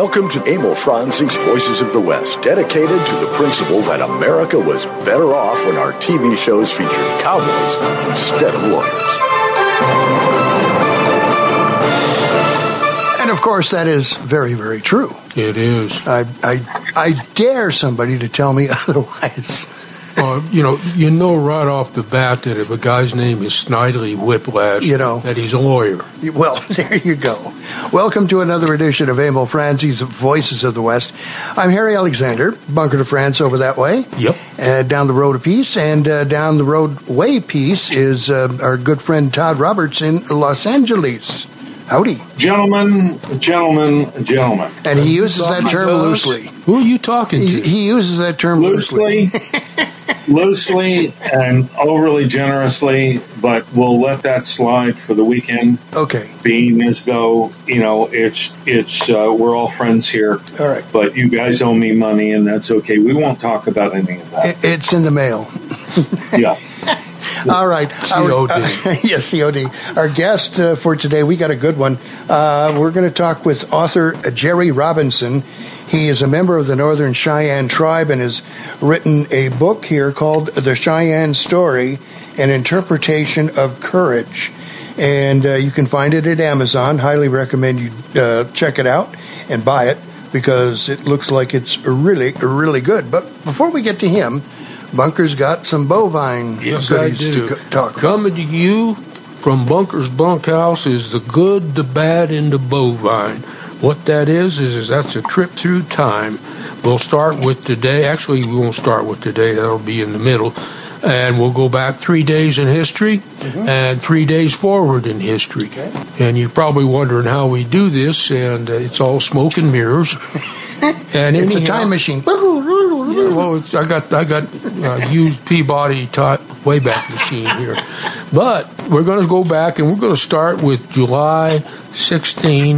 Welcome to Emil Franzi's Voices of the West, dedicated to the principle that America was better off when our TV shows featured cowboys instead of lawyers. And of course, that is very, very true. It is. I dare somebody to tell me otherwise. You know right off the bat that if a guy's name is Snidely Whiplash, that he's a lawyer. Well, there you go. Welcome to another edition of Emil Franzi's Voices of the West. I'm Harry Alexander, Bunker to France over that way. Yep. Down the road a piece, and down the road way piece is our good friend Todd Roberts in Los Angeles. Howdy. Gentlemen. And he uses that term loosely. Who are you talking to? He uses that term loosely. Loosely and overly generously, but we'll let that slide for the weekend. Okay. Being as though, it's we're all friends here. All right. But you guys owe me money, and that's okay. We won't talk about any of that. It's in the mail. Yeah. All right. COD. Yes, COD. Our guest for today, we got a good one. We're going to talk with author Jerry Robinson. He is a member of the Northern Cheyenne Tribe and has written a book here called The Cheyenne Story, An Interpretation of Courage. And you can find it at Amazon. Highly recommend you check it out and buy it because it looks like it's really, really good. But before we get to him, Bunker's got some bovine goodies to talk about. Coming to you from Bunker's bunkhouse is the good, the bad, and the bovine. What that is that's a trip through time. We'll start with today. Actually, we won't start with today. That'll be in the middle. And we'll go back 3 days in history and 3 days forward in history. Okay. And you're probably wondering how we do this, and it's all smoke and mirrors. And it's a time machine. Yeah, well, I got used Peabody Wayback Machine here. But we're going to go back, and we're going to start with July 16,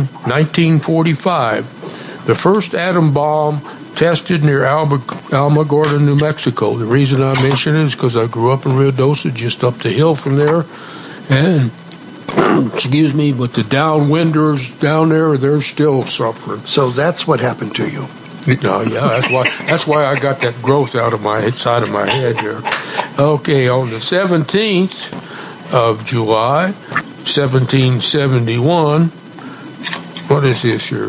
1945. The first atom bomb tested near Alamogordo, New Mexico. The reason I mention it is because I grew up in Ruidoso, just up the hill from there. And, excuse me, but the downwinders down there, they're still suffering. So that's what happened to you. No, yeah, that's why I got that growth out of my side of my head here. Okay, on the 17th of July, 1771, what is this here?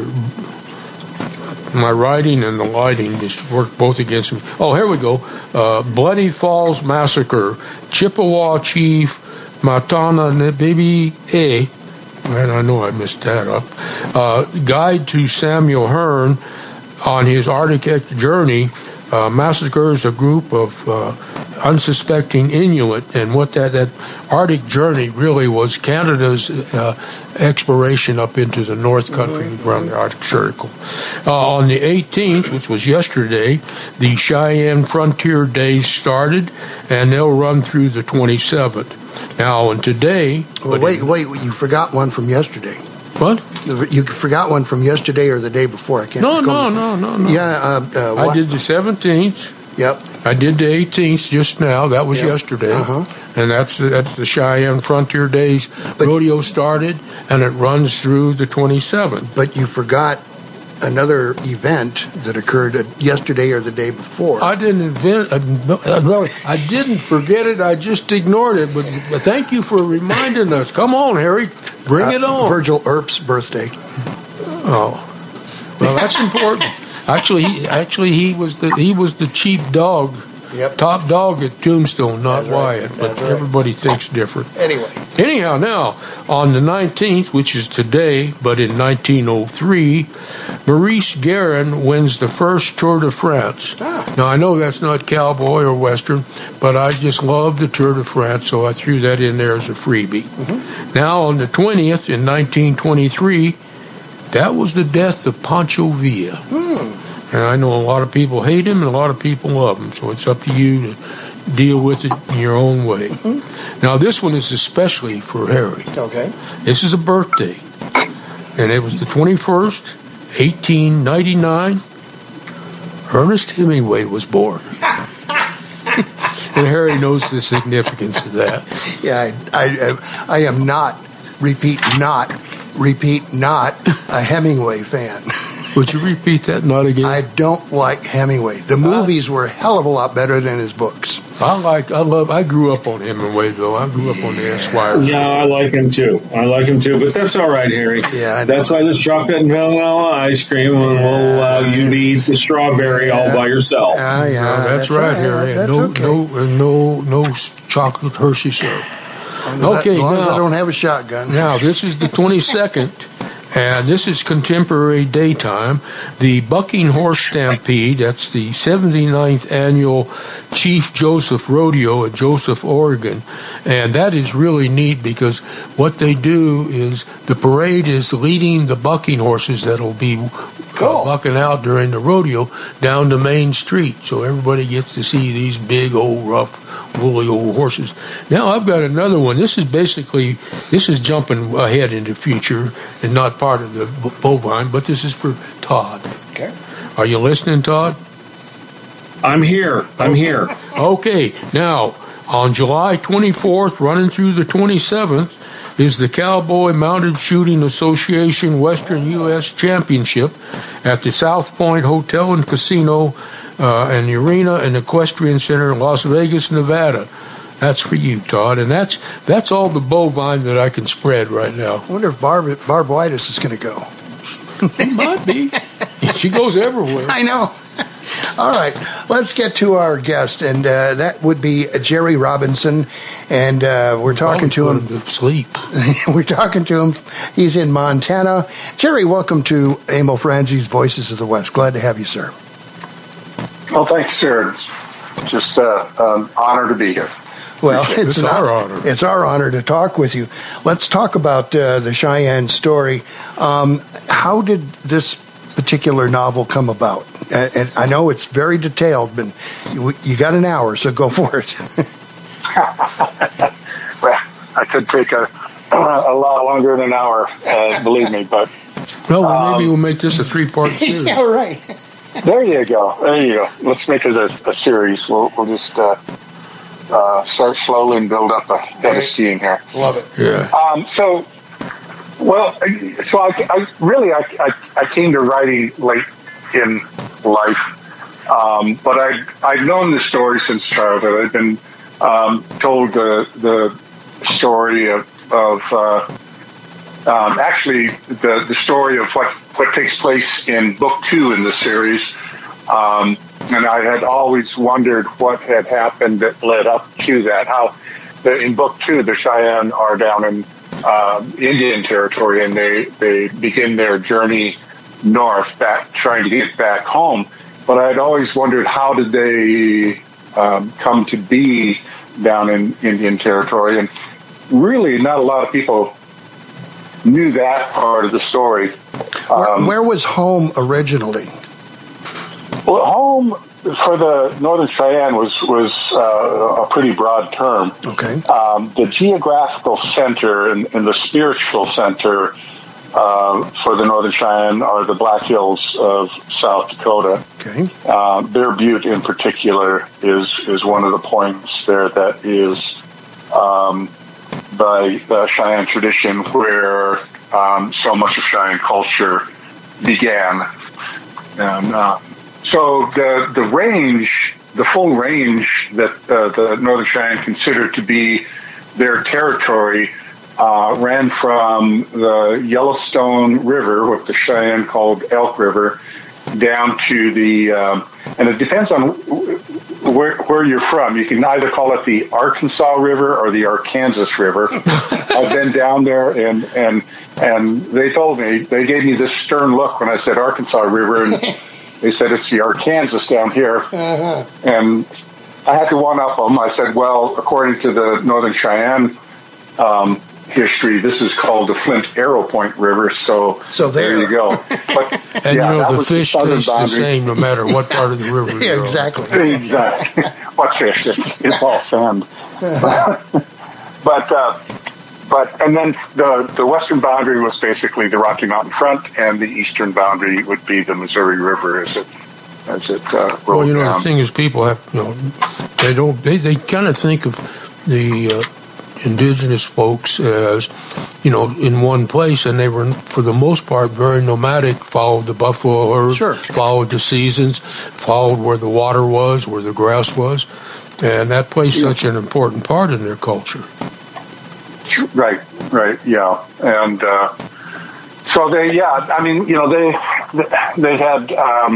My writing and the lighting just work both against me. Oh, here we go. Bloody Falls Massacre. Chippewa Chief Matana Nebibi A. Man, I know I messed that up. Guide to Samuel Hearn on his Arctic journey. Massacres a group of unsuspecting Inuit, and what that Arctic journey really was Canada's exploration up into the North Country around the Arctic Circle. On the 18th, which was yesterday, the Cheyenne Frontier Days started, and they'll run through the 27th. Now, and today... Well, wait, you forgot one from yesterday. What? You forgot one from yesterday or the day before. I can't recall. No. Yeah, I did the 17th. Yep. I did the 18th just now. That was yesterday. And that's the Cheyenne Frontier Days. Rodeo started, and it runs through the 27th. But you forgot another event that occurred yesterday or the day before. I didn't I didn't forget it. I just ignored it. But thank you for reminding us. Come on, Harry. Bring it on. Virgil Earp's birthday. Oh, well, that's important. Actually, he was the chief dog, top dog at Tombstone, not Wyatt. But everybody thinks different. Anyhow, now on the 19th, which is today, but in 1903, Maurice Guerin wins the first Tour de France. Now I know that's not cowboy or western, but I just love the Tour de France, so I threw that in there as a freebie. Now on the 20th in 1923. That was the death of Pancho Villa. And I know a lot of people hate him and a lot of people love him, so it's up to you to deal with it in your own way. Now, this one is especially for Harry. Okay. This is a birthday, and it was the 21st, 1899. Ernest Hemingway was born. And Harry knows the significance of that. Yeah, I am not, repeat, not a Hemingway fan. Would you repeat that? Not again. I don't like Hemingway. The movies were a hell of a lot better than his books. I grew up on Hemingway, though. I grew up on the Esquire. Yeah, I like him too. But that's all right, Harry. Yeah, that's why there's chocolate and vanilla ice cream will allow you to eat the strawberry all by yourself. Yeah, that's right, Harry. That's No chocolate Hershey syrup. Okay, as long as I don't have a shotgun. Now, this is the 22nd, and this is contemporary daytime. The Bucking Horse Stampede, that's the 79th annual Chief Joseph Rodeo at Joseph, Oregon. And that is really neat because what they do is the parade is leading the bucking horses that'll be bucking out during the rodeo down the main street. So everybody gets to see these big, old, rough, woolly old horses. Now I've got another one. This is jumping ahead into the future and not part of the bovine, but this is for Todd. Okay. Are you listening, Todd? I'm here. Okay. Now, on July 24th, running through the 27th, is the Cowboy Mounted Shooting Association Western U.S. Championship at the South Point Hotel and Casino and the Arena and Equestrian Center in Las Vegas, Nevada. That's for you, Todd. And that's all the bovine that I can spread right now. I wonder if Barb Whitus is going to go. It might be. She goes everywhere. I know. All right, let's get to our guest, and that would be Jerry Robinson, and we're talking to him. Sleep. We're talking to him. He's in Montana. Jerry, welcome to Emil Franzi's Voices of the West. Glad to have you, sir. Well, thank you, sir. It's just an honor to be here. Well, it's our honor. It's our honor to talk with you. Let's talk about the Cheyenne story. How did this particular novel come about? And I know it's very detailed, but you got an hour, so go for it. Well, I could take a lot longer than an hour, believe me, but... Well, maybe we'll make this a 3-part series. Yeah, right. There you go. Let's make it a series. We'll just start slowly and build up a head of steam here. Love it. Yeah. So I came to writing late in life, but I'd known the story since childhood. I'd been told the story of actually the story of what takes place in book 2 in the series, and I had always wondered what had happened that led up to that. How in book 2 the Cheyenne are down in Indian Territory, and they begin their journey north, back trying to get back home. But I'd always wondered, how did they come to be down in Indian Territory? And really, not a lot of people knew that part of the story. Where was home originally? Well, home for the Northern Cheyenne was a pretty broad term. Okay. The geographical center and the spiritual center for the Northern Cheyenne are the Black Hills of South Dakota. Okay. Bear Butte in particular is one of the points there that is by the Cheyenne tradition where so much of Cheyenne culture began. And so the range, the full range that the Northern Cheyenne considered to be their territory ran from the Yellowstone River, what the Cheyenne called Elk River, down to the, and it depends on where you're from. You can either call it the Arkansas River or the Arkansas River. I've been down there, and they told me, they gave me this stern look when I said Arkansas River, and they said it's the Arkansas down here. Uh-huh. And I had to one-up them. I said, well, according to the Northern Cheyenne history, this is called the Flint Arrow Point River, so there you go. But, and yeah, the fish tastes the same no matter what part of the river you Yeah, go. exactly. Exactly. What fish? It's all sand. But and then the western boundary was basically the Rocky Mountain front, and the eastern boundary would be the Missouri River as it rolled Well, down. the thing is, people have, they kind of think of the indigenous folks as, in one place, and they were, for the most part, very nomadic, followed the buffalo herd, Sure. followed the seasons, followed where the water was, where the grass was, and that plays such an important part in their culture. Right, yeah. And so they had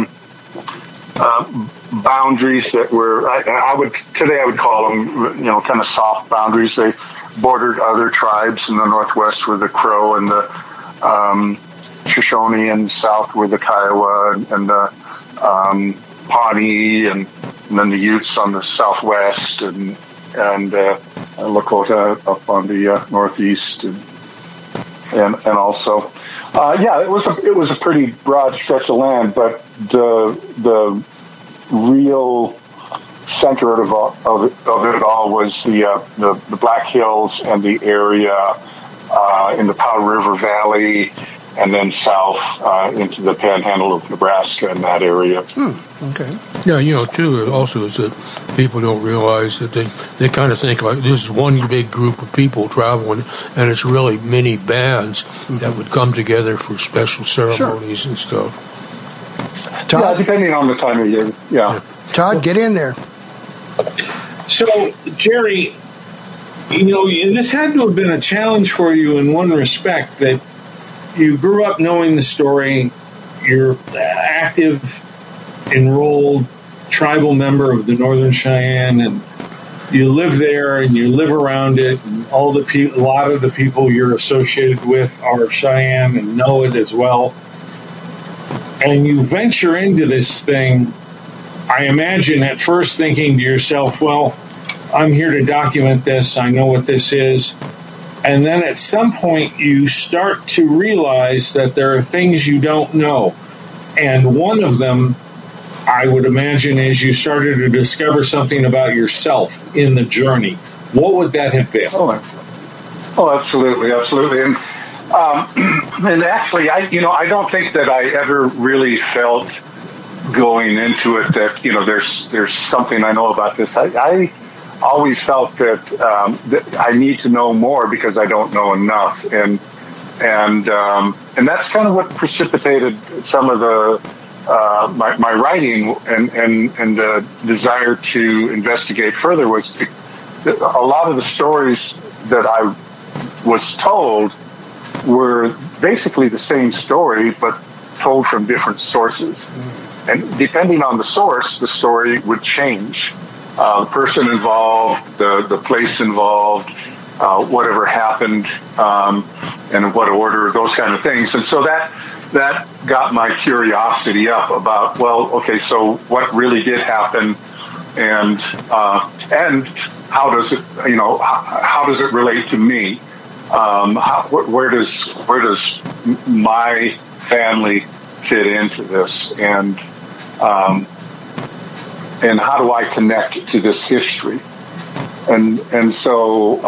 boundaries that were, I would call them, kind of soft boundaries. They bordered other tribes. In the northwest were the Crow and the Shoshone, and south were the Kiowa and the Pawnee, and then the Utes on the southwest, and Lakota up on the northeast, and also, it was a pretty broad stretch of land, but the real center of it all was the Black Hills and the area in the Powder River Valley, and then south into the Panhandle of Nebraska and that area. Okay. Yeah, too, also is that people don't realize that they kind of think like this is one big group of people traveling, and it's really many bands that would come together for special ceremonies and stuff. Todd? Yeah, depending on the time of year. Yeah. Todd, get in there. So, Jerry, this had to have been a challenge for you in one respect, that you grew up knowing the story, you're active, enrolled tribal member of the Northern Cheyenne, and you live there and you live around it, and a lot of the people you're associated with are Cheyenne and know it as well. And you venture into this thing, I imagine at first thinking to yourself, well, I'm here to document this, I know what this is. And then at some point you start to realize that there are things you don't know. And one of them, I would imagine, is you started to discover something about yourself in the journey. What would that have been? Oh, absolutely. And actually, I don't think that I ever really felt going into it that, there's something I know about this. I always felt that I need to know more because I don't know enough. And that's kind of what precipitated some of the, my writing and the desire to investigate further was a lot of the stories that I was told were basically the same story, but told from different sources. And depending on the source, the story would change. The person involved, the place involved, whatever happened, and in what order, those kind of things. And so that got my curiosity up about, well, okay, so what really did happen, and how does it, how does it relate to me? Where does my family fit into this, and how do I connect to this history? And so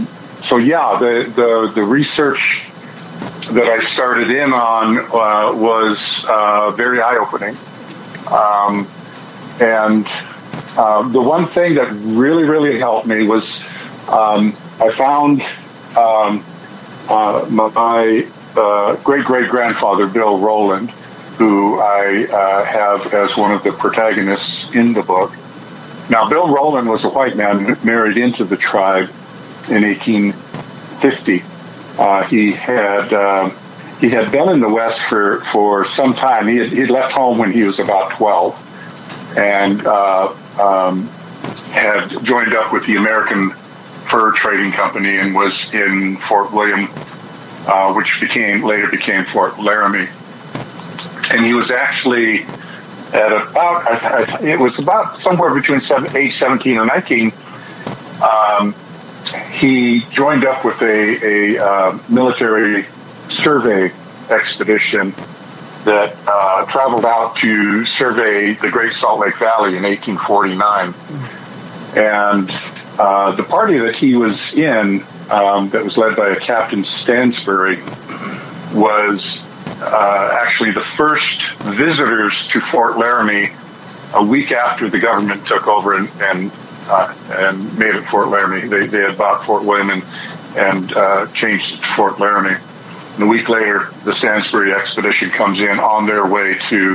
the research that I started in on was very eye-opening, and the one thing that really helped me was I found my great-great-grandfather, Bill Rowland, who I have as one of the protagonists in the book. Now, Bill Rowland was a white man married into the tribe in 1850. He had been in the West for some time. He'd left home when he was about 12, and had joined up with the American Fur Trading Company and was in Fort William, which later became Fort Laramie. And he was actually at about somewhere between age 17 and 19. He joined up with a military survey expedition that traveled out to survey the Great Salt Lake Valley in 1849. And the party that he was in, that was led by a Captain Stansbury, was actually the first visitors to Fort Laramie a week after the government took over and made it Fort Laramie. They had bought Fort William in changed it to Fort Laramie. And a week later, the Stansbury expedition comes in on their way to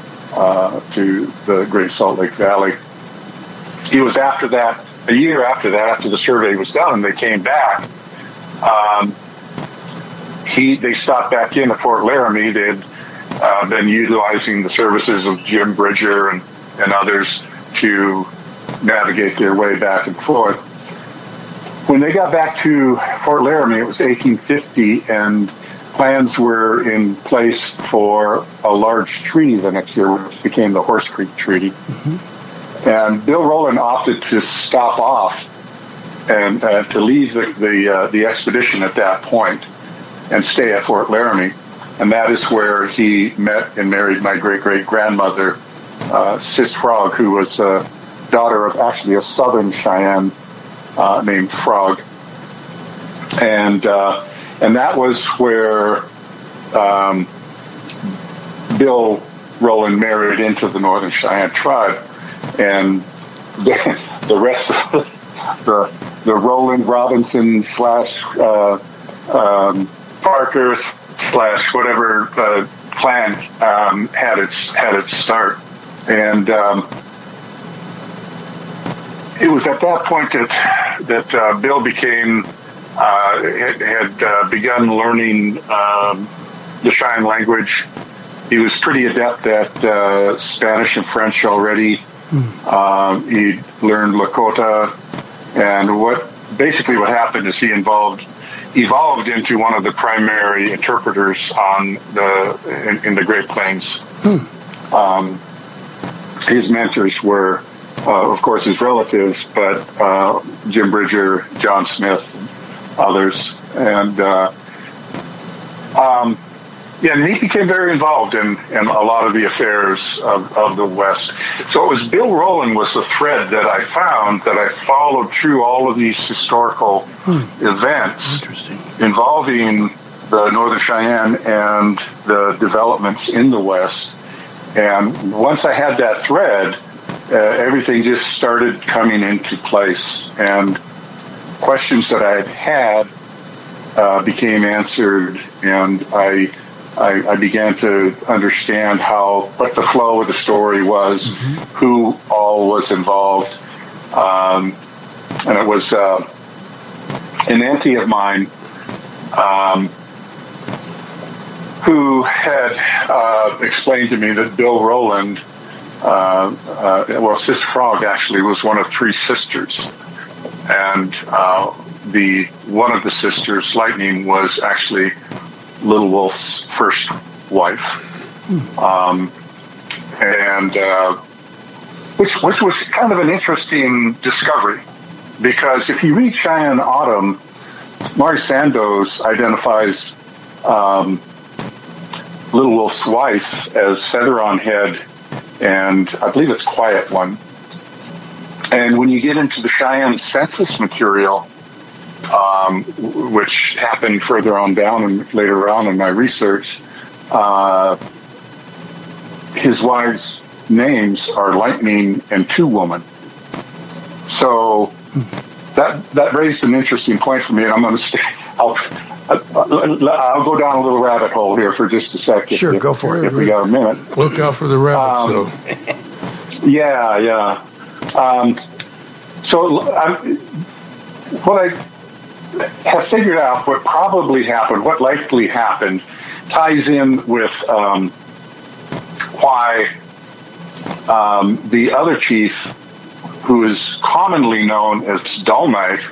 the Great Salt Lake Valley. It was after that, a year after that, after the survey was done and they came back, they stopped back in at Fort Laramie. They had been utilizing the services of Jim Bridger and others to navigate their way back and forth. When they got back to Fort Laramie, it was 1850, and plans were in place for a large treaty the next year, which became the Horse Creek Treaty. Mm-hmm. And Bill Rowland opted to stop off and to leave the expedition at that point and stay at Fort Laramie. And that is where he met and married my great-great-grandmother, Sis Frog, who was a daughter of actually a Southern Cheyenne named Frog. And that was where Bill Rowland married into the Northern Cheyenne tribe. And the rest of the Rowland Robinson / Parker / whatever clan had its start. And it was at that point that Bill became had begun learning the Cheyenne language. He was pretty adept at Spanish and French already. He learned Lakota, and what happened is he evolved into one of the primary interpreters in the Great Plains. His mentors were, of course, his relatives, but Jim Bridger, John Smith, others, and and he became very involved in a lot of the affairs of the West. So it was Bill Rowland was the thread that I found, that I followed through all of these historical events involving the Northern Cheyenne and the developments in the West. And once I had that thread, everything just started coming into place. And questions that I had became answered, and I began to understand what the flow of the story was, who all was involved. And it was an auntie of mine who had explained to me that Bill Rowland, Sis Frog actually was one of three sisters. And one of the sisters, Lightning, was actually Little Wolf's first wife, which was kind of an interesting discovery, because if you read Cheyenne Autumn, Maury Sandoz identifies Little Wolf's wife as Feather on Head, and I believe it's Quiet One. And when you get into the Cheyenne census material, which happened further on down and later on in my research, his wives' names are Lightning and Two Woman. So that raised an interesting point for me, and I'm going to I'll go down a little rabbit hole here for just a second. Sure, go for it. If we got a minute. Look out for the rabbits, though. Yeah. What I have figured out, what probably happened, what likely happened, ties in with why the other chief, who is commonly known as Dull Knife,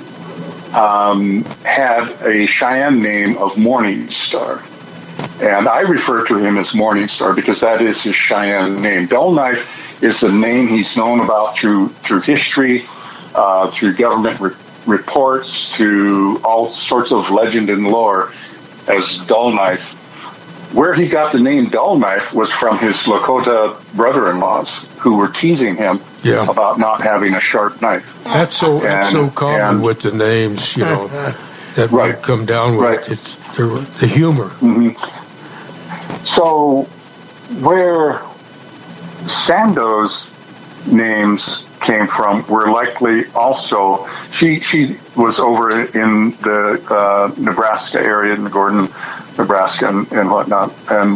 had a Cheyenne name of Morningstar. And I refer to him as Morningstar because that is his Cheyenne name. Dull Knife is the name he's known about through history, through government reports, through all sorts of legend and lore as Dull Knife. Where he got the name Dull Knife was from his Lakota brother-in-laws, who were teasing him about not having a sharp knife. That's so common with the names, that might come down with it's the humor. Mm-hmm. So where Sandoz names came from were likely also, she was over in the Nebraska area, in the Gordon, Nebraska and whatnot. And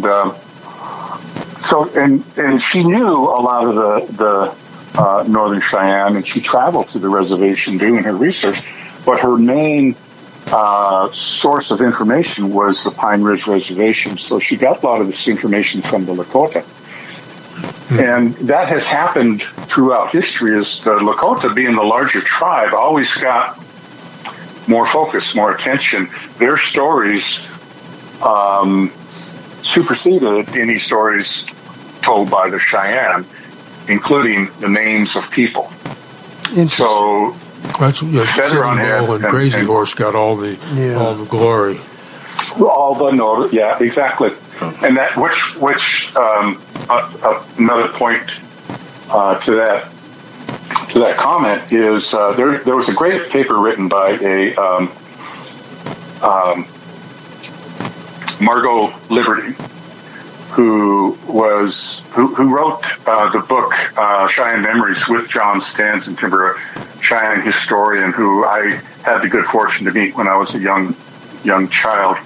and she knew a lot of the Northern Cheyenne, and she traveled to the reservation doing her research, but her main source of information was the Pine Ridge Reservation. So she got a lot of this information from the Lakota. And that has happened throughout history, as the Lakota, being the larger tribe, always got more focus, more attention. Their stories superseded any stories told by the Cheyenne, including the names of people. So that's Sitting Bull and Crazy Horse got all the glory. Exactly. And that which another point to that comment is there was a great paper written by a Margot Liberty, who wrote the book Cheyenne Memories with John Stanzentimber, a Cheyenne historian who I had the good fortune to meet when I was a young child.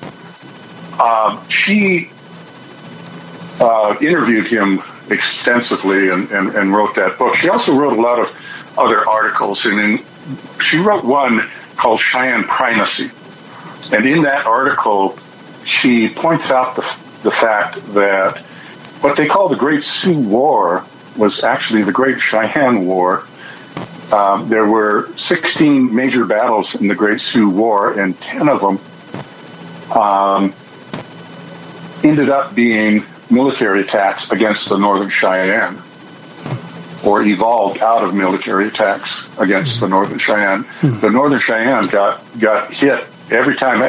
She interviewed him extensively and wrote that book. She also wrote a lot of other articles, and she wrote one called Cheyenne Primacy. And in that article, she points out the fact that what they call the Great Sioux War was actually the Great Cheyenne War. There were 16 major battles in the Great Sioux War, and 10 of them ended up being military attacks against the Northern Cheyenne, or evolved out of military attacks against the Northern Cheyenne. The Northern Cheyenne got hit every time.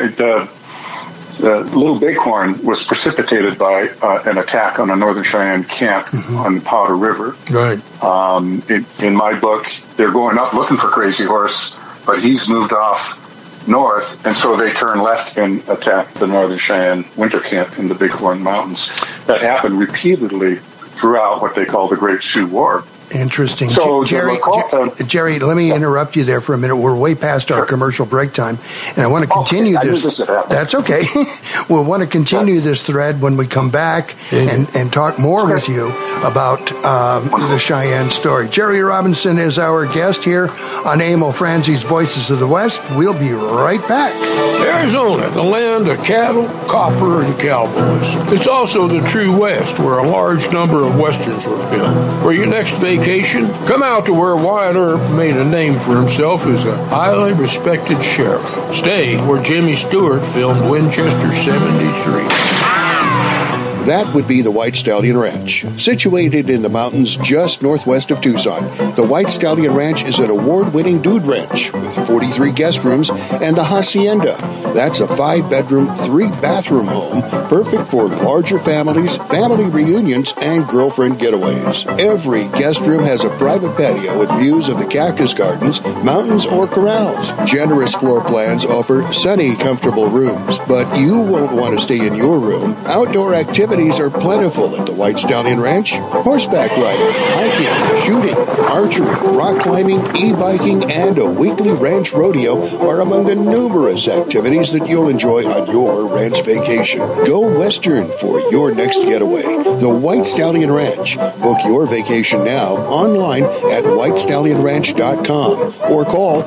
The Little Bighorn was precipitated by an attack on a Northern Cheyenne camp on the Powder River. Right. In my book, they're going up looking for Crazy Horse, but he's moved off north, and so they turn left and attack the Northern Cheyenne winter camp in the Bighorn Mountains. That happened repeatedly throughout what they call the Great Sioux War. Interesting. So Jerry, let me interrupt you there for a minute. We're way past our commercial break time, and I want to continue this. That's okay. We'll want to continue this thread when we come back and talk more with you about the Cheyenne story. Jerry Robinson is our guest here on Emil Franzi's Voices of the West. We'll be right back. Arizona, the land of cattle, copper, and cowboys. It's also the true West, where a large number of Westerns were filmed. For your next vacation, come out to where Wyatt Earp made a name for himself as a highly respected sheriff. Stay where Jimmy Stewart filmed Winchester 73. That would be the White Stallion Ranch. Situated in the mountains just northwest of Tucson, the White Stallion Ranch is an award-winning dude ranch with 43 guest rooms and the Hacienda. That's a 5-bedroom, 3-bathroom home, perfect for larger families, family reunions, and girlfriend getaways. Every guest room has a private patio with views of the cactus gardens, mountains, or corrals. Generous floor plans offer sunny, comfortable rooms, but you won't want to stay in your room. Outdoor activities are plentiful at the White Stallion Ranch. Horseback riding, hiking, shooting, archery, rock climbing, e-biking, and a weekly ranch rodeo are among the numerous activities that you'll enjoy on your ranch vacation. Go Western for your next getaway. The White Stallion Ranch. Book your vacation now online at whitestallionranch.com or call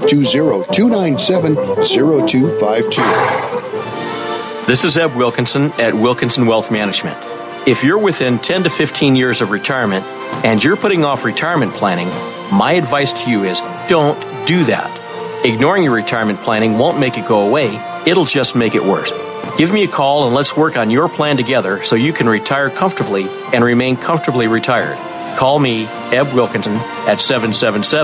520-297-0252. This is Eb Wilkinson at Wilkinson Wealth Management. If you're within 10 to 15 years of retirement and you're putting off retirement planning, my advice to you is don't do that. Ignoring your retirement planning won't make it go away. It'll just make it worse. Give me a call and let's work on your plan together so you can retire comfortably and remain comfortably retired. Call me, Eb Wilkinson, at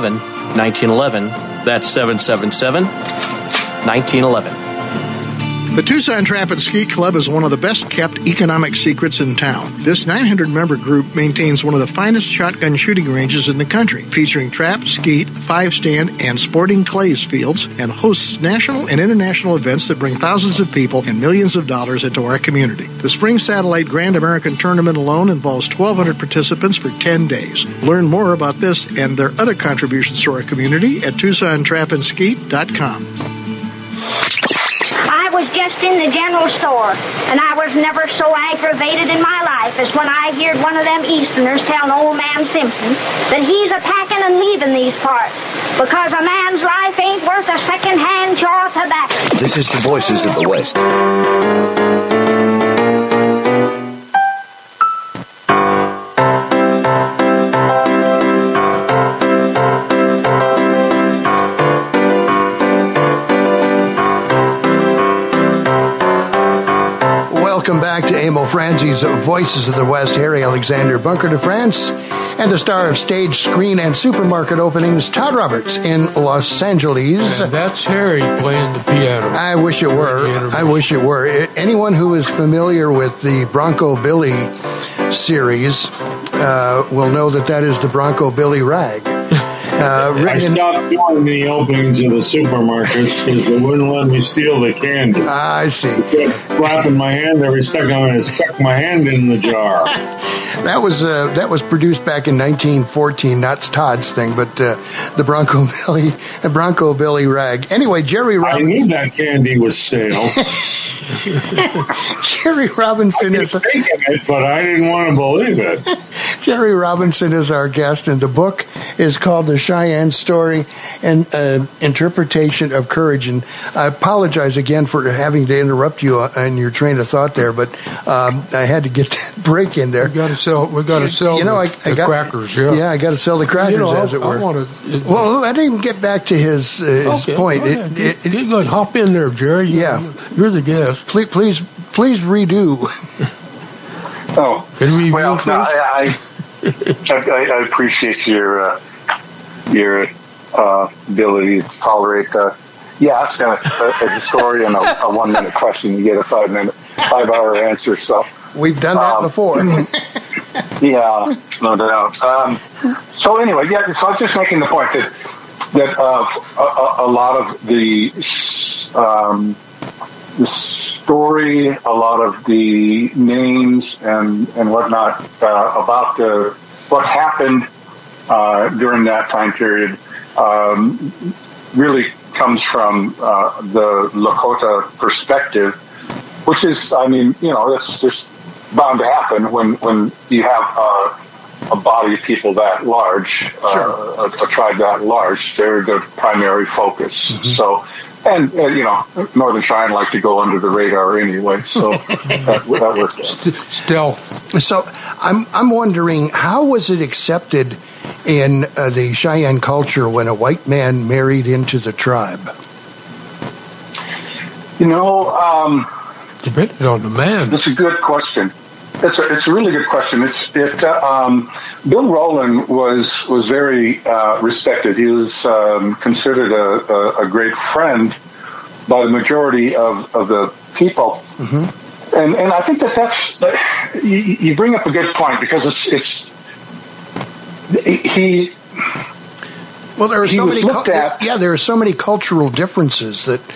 777-1911. That's 777-1911. The Tucson Trap and Skeet Club is one of the best-kept economic secrets in town. This 900-member group maintains one of the finest shotgun shooting ranges in the country, featuring trap, skeet, 5-stand, and sporting clays fields, and hosts national and international events that bring thousands of people and millions of dollars into our community. The Spring Satellite Grand American Tournament alone involves 1,200 participants for 10 days. Learn more about this and their other contributions to our community at TucsonTrapandSkeet.com. I was just in the general store, and I was never so aggravated in my life as when I heard one of them Easterners telling old man Simpson that he's a-packing and leaving these parts because a man's life ain't worth a second-hand jaw of tobacco. This is the Voices of the West. Welcome back to Emil Franzi's Voices of the West. Harry Alexander Bunker de France and the star of stage, screen, and supermarket openings, Todd Roberts in Los Angeles. And that's Harry playing the piano. I wish it were. I wish it were. Anyone who is familiar with the Bronco Billy series will know that is the Bronco Billy rag. I stopped doing the openings of the supermarkets because they wouldn't let me steal the candy. I see. I kept flapping my hand every second and stuck my hand in the jar. That was produced back in 1914. That's Todd's thing, but the Bronco Billy rag. Anyway, Jerry Robinson. I knew that candy was stale. Jerry Robinson is thinking it, but I didn't want to believe it. Jerry Robinson is our guest, and the book is called The Cheyenne Story, an Interpretation of Courage. And I apologize again for having to interrupt you in your train of thought there, but I had to get that break in there. We got to sell the crackers. Yeah, I got to sell the crackers, as it were. Well, let him get back to his point. Good. Hop in there, Jerry. You're the guest. Please redo. Oh, can we well, no, I appreciate your ability to tolerate ask a historian a 1-minute question, you get a 5-hour answer. So we've done that before. Yeah, no doubt. So anyway, so I was just making the point that a lot of the story, a lot of the names and whatnot about what happened during that time period really comes from the Lakota perspective, which is, that's just bound to happen when you have a body of people that large, a tribe that large. They're the primary focus. Mm-hmm. So. And Northern Cheyenne like to go under the radar anyway, so that worked. Stealth. So I'm wondering, how was it accepted in the Cheyenne culture when a white man married into the tribe? Depended on the man. That's a good question. It's a really good question. Bill Rowland was very respected. He was considered a great friend by the majority of the people. Mm-hmm. And I think that's you bring up a good point, because there are so many cultural differences that.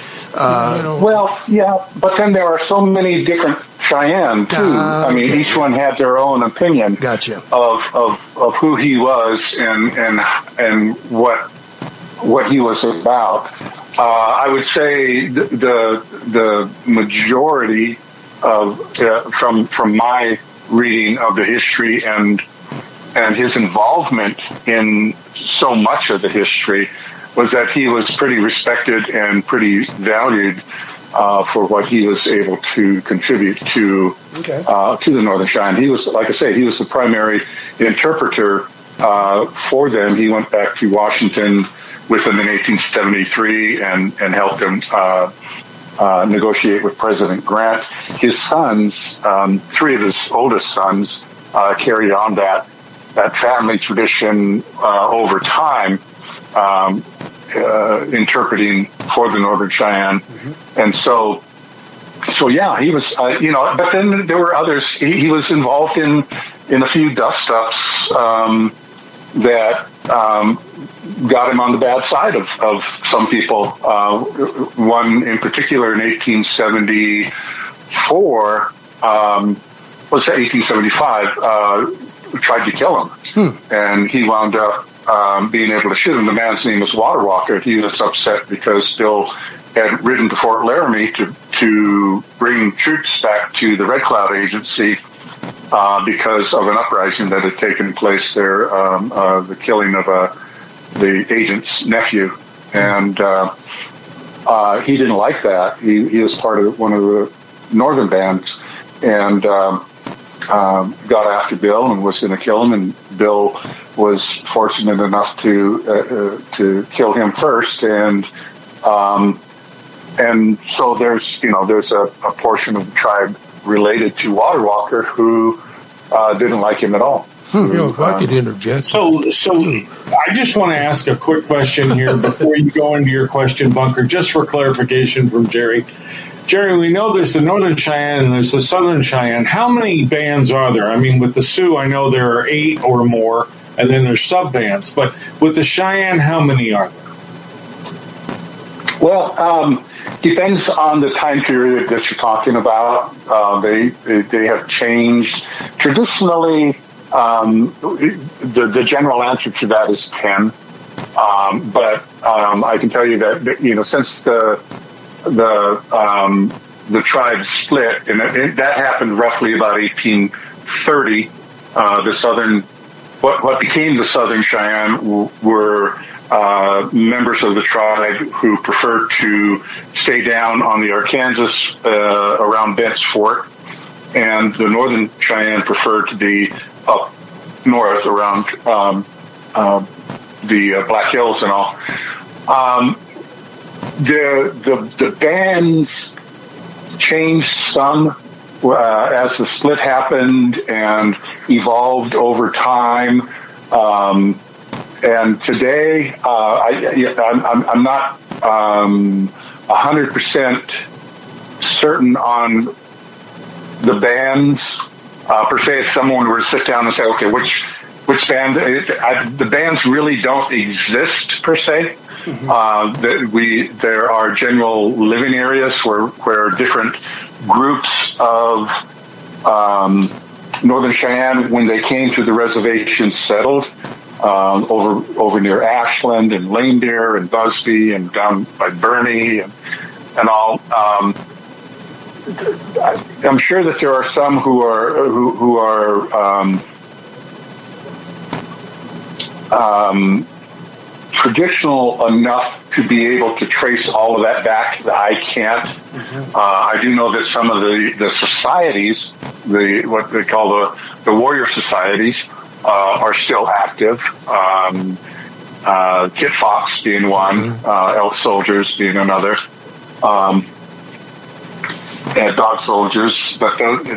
But then there are so many different Cheyenne too. Each one had their own opinion. Gotcha. Of who he was and what he was about. I would say the majority of from my reading of the history and his involvement in so much of the history was that he was pretty respected and pretty valued for what he was able to contribute to the Northern Cheyenne. He was, like I say, he was the primary interpreter for them. He went back to Washington with them in 1873 and helped them negotiate with President Grant. His sons, 3 of his oldest sons, carried on that family tradition over time. Interpreting for the Northern Cheyenne. Mm-hmm. And so So yeah, he was, but then there were others. He was involved in a few dust-ups that got him on the bad side of some people. One in particular in 1874, was 1875, tried to kill him. And he wound up being able to shoot him. The man's name was Water Walker. He was upset because Bill had ridden to Fort Laramie to bring troops back to the Red Cloud Agency because of an uprising that had taken place there, the killing of the agent's nephew. And he didn't like that. He was part of one of the northern bands and got after Bill and was going to kill him. And Bill was fortunate enough to kill him first. And so there's a portion of the tribe related to Water Walker who didn't like him at all. If I could interject. So I just want to ask a quick question here before you go into your question bunker, just for clarification from Jerry. Jerry, we know there's the Northern Cheyenne and there's the Southern Cheyenne. How many bands are there? I mean, with the Sioux, I know there are 8 or more, and then there's sub-bands. But with the Cheyenne, how many are there? Well, depends on the time period that you're talking about. They have changed. Traditionally, the general answer to that is 10. But I can tell you that since the tribe split, and that happened roughly about 1830. The southern, what became the Southern Cheyenne were members of the tribe who preferred to stay down on the Arkansas around Bent's Fort, and the Northern Cheyenne preferred to be up north around the Black Hills and all. The bands changed some as the split happened and evolved over time. And today, I'm not 100% certain on the bands per se. If someone were to sit down and say, okay, which band? The bands really don't exist per se. There are general living areas where different groups of Northern Cheyenne, when they came to the reservation, settled over near Ashland and Lame Deer and Busby and down by Bernie and all. I'm sure that there are some who are traditional enough to be able to trace all of that back. I can't. I do know that some of the societies, what they call the warrior societies, are still active. Kit Fox being one, Elk Soldiers being another, and Dog Soldiers. But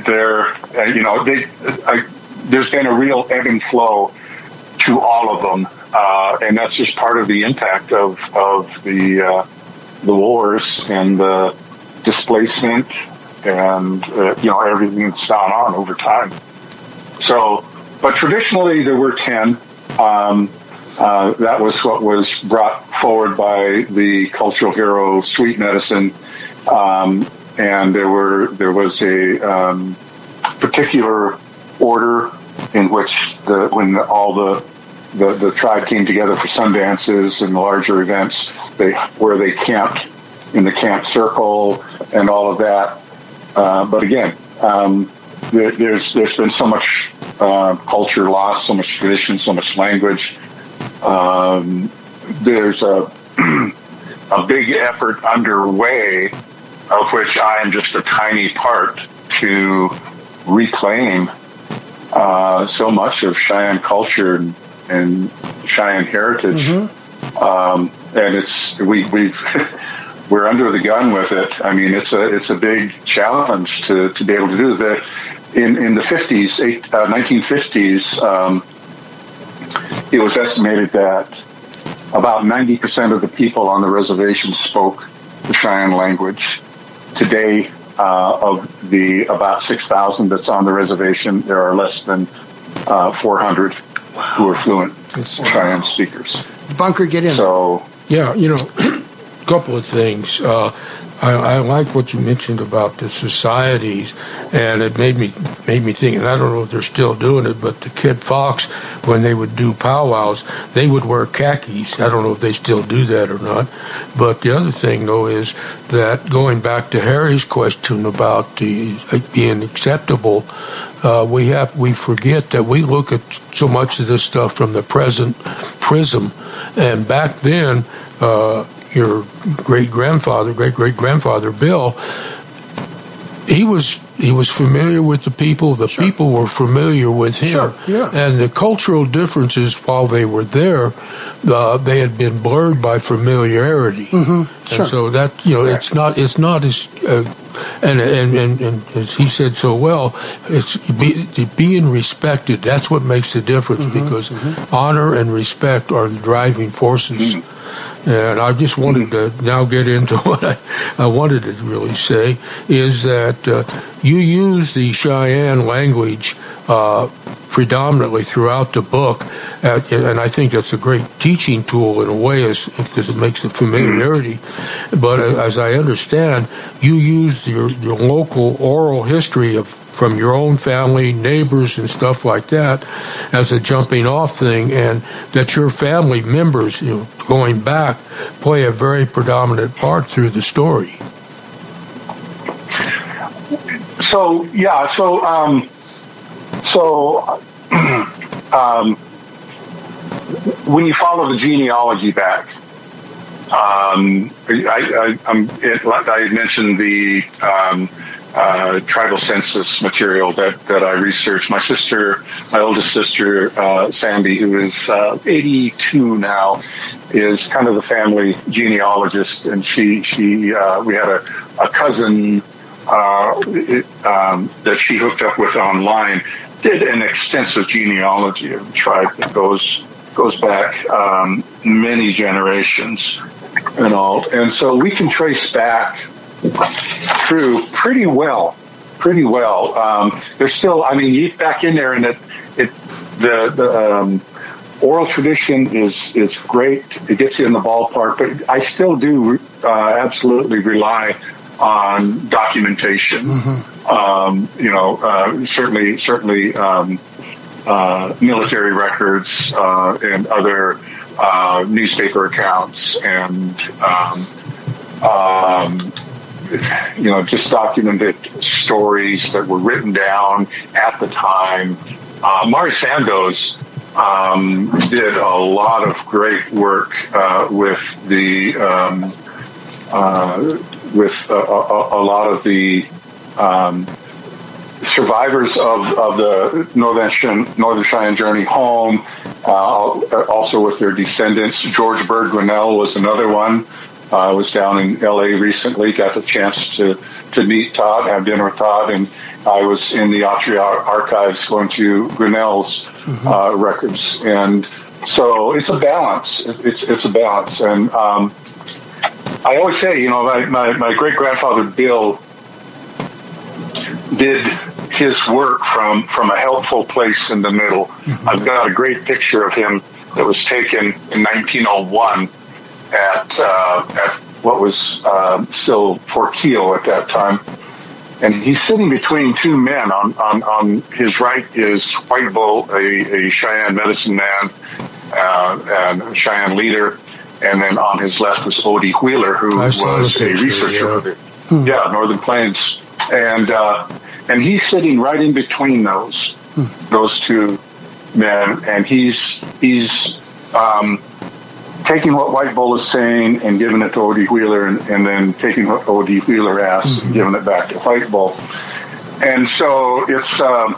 there's been a real ebb and flow to all of them. And that's just part of the impact of the wars and the displacement and everything that's gone on over time. So, but traditionally there were 10. That was what was brought forward by the cultural hero Sweet Medicine, and there was a particular order in which when all the tribe came together for sun dances and larger events, where they camped in the camp circle and all of that. But again, there's been so much culture lost, so much tradition, so much language. There's a big effort underway, of which I am just a tiny part, to reclaim so much of Cheyenne culture and Cheyenne heritage, and we're under the gun with it. I mean, it's a big challenge to be able to do that. In the 1950s, it was estimated that about 90% of the people on the reservation spoke the Cheyenne language. Today, of the about 6,000 that's on the reservation, there are less than 400 who are fluent Cheyenne speakers. Bunker, get in. So, yeah, a couple of things. I like what you mentioned about the societies, and it made me think, and I don't know if they're still doing it, but the Kid Fox, when they would do powwows, they would wear khakis. I don't know if they still do that or not. But the other thing, though, is that going back to Harry's question about the being acceptable, we forget that we look at so much of this stuff from the present prism, and back then, your great-great-grandfather Bill, he was familiar with the people. The people were familiar with him. Sure, yeah. And the cultural differences while they were there, they had been blurred by familiarity. Mm-hmm. Sure. And so that it's not as and as he said so well, it's being respected. That's what makes the difference, because honor and respect are the driving forces. And I just wanted to now get into what I wanted to really say, is that you use the Cheyenne language predominantly throughout the book, and I think that's a great teaching tool in a way, because it makes the familiarity. But as I understand, you use your local oral history from your own family, neighbors, and stuff like that as a jumping off thing, and that your family members, going back, play a very predominant part through the story. So when you follow the genealogy back, I mentioned the tribal census material that I researched. My oldest sister, Sandy, who is 82 now, is kind of the family genealogist, and we had a cousin that she hooked up with online, did an extensive genealogy of the tribe that goes back many generations and all. And so we can trace back through pretty well. There's still, you get back in there, and the oral tradition is great. It gets you in the ballpark, but I still do absolutely rely on documentation. Certainly military records and other newspaper accounts, and just documented stories that were written down at the time. Mari Sandoz did a lot of great work with the a lot of the survivors of the Northern Cheyenne journey home, also with their descendants. George Bird Grinnell was another one. I was down in L.A. recently, got the chance to meet Todd, have dinner with Todd, and I was in the Autry archives going to Grinnell's records. And so it's a balance. It's a balance. And I always say, my great-grandfather Bill did his work from a helpful place in the middle. I've got a great picture of him that was taken in 1901 at what was still Fort Keogh at that time. And he's sitting between two men. On his right is White Bull, a Cheyenne medicine man and a Cheyenne leader. And then on his left was Odie Wheeler, who was a researcher with it. Northern Plains. And he's sitting right in between those two men, and he's taking what White Bull is saying and giving it to Odie Wheeler, and then taking what Odie Wheeler asks and giving it back to White Bull. And so it's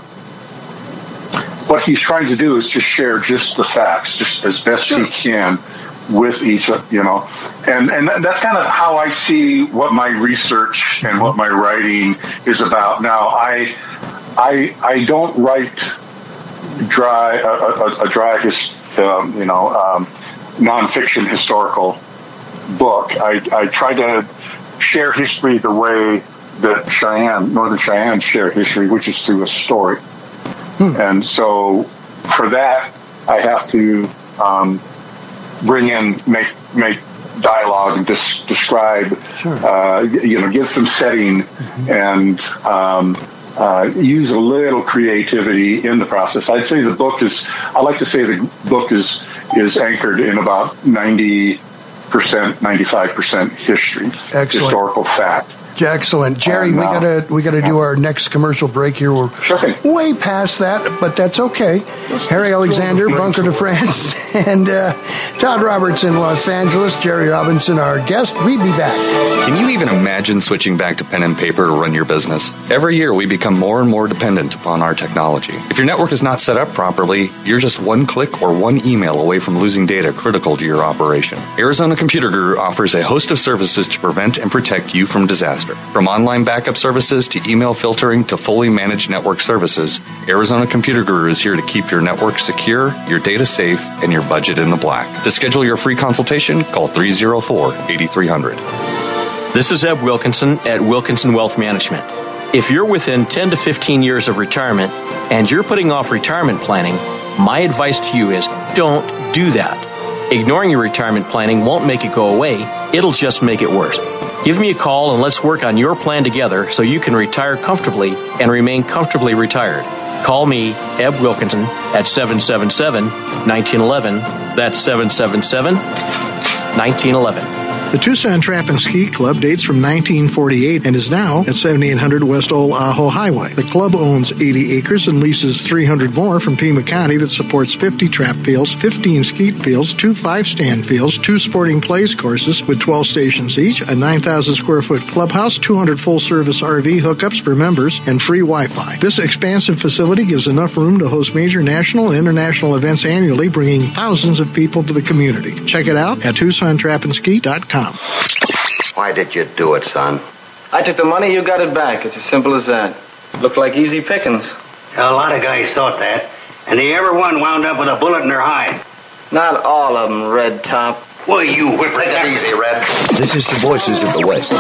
what he's trying to do is just share just the facts, just as best he can with each, and that's kind of how I see what my research and what my writing is about. Now, I don't write a dry nonfiction historical book. I try to share history the way that Northern Cheyenne share history, which is through a story. And so for that, I have to make dialogue and describe, give some setting and use a little creativity in the process. I'd say the book is anchored in about 90%, 95% history, historical fact. Excellent, Jerry. We gotta do our next commercial break here. We're way past that, but that's okay. Harry Alexander, Bunker de France, and Todd Roberts in Los Angeles. Jerry Robinson, our guest. We'll be back. Can you even imagine switching back to pen and paper to run your business? Every year, we become more and more dependent upon our technology. If your network is not set up properly, you're just one click or one email away from losing data critical to your operation. Arizona Computer Guru offers a host of services to prevent and protect you from disaster. From online backup services to email filtering to fully managed network services, Arizona Computer Guru is here to keep your network secure, your data safe, and your budget in the black. To schedule your free consultation, call 304-8300. This is Eb Wilkinson at Wilkinson Wealth Management. If you're within 10 to 15 years of retirement and you're putting off retirement planning, my advice to you is don't do that. Ignoring your retirement planning won't make it go away, it'll just make it worse. Give me a call and let's work on your plan together so you can retire comfortably and remain comfortably retired. Call me, Eb Wilkinson, at 777-1911. That's 777-1911. The Tucson Trap and Ski Club dates from 1948 and is now at 7800 West Old Ajo Highway. The club owns 80 acres and leases 300 more from Pima County that supports 50 trap fields, 15 skeet fields, 2 5-stand fields, 2 sporting clays courses with 12 stations each, a 9,000 square foot clubhouse, 200 full-service RV hookups for members, and free Wi-Fi. This expansive facility gives enough room to host major national and international events annually, bringing thousands of people to the community. Check it out at TucsonTrapandSki.com. Why did you do it, son? I took the money, you got it back. It's as simple as that. Looked like easy pickings. A lot of guys thought that, and every one wound up with a bullet in their hide. Not all of them, Red Top. Boy, you whip it easy, Red. This is the Voices of the West.